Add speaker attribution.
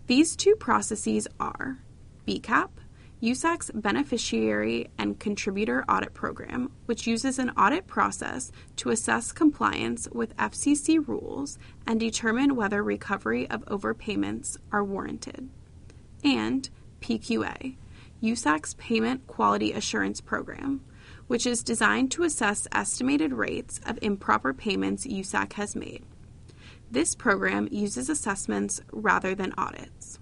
Speaker 1: These two processes are BCAP, USAC's Beneficiary and Contributor Audit Program, which uses an audit process to assess compliance with FCC rules and determine whether recovery of overpayments are warranted, and PQA, USAC's Payment Quality Assurance Program, which is designed to assess estimated rates of improper payments USAC has made. This program uses assessments rather than audits.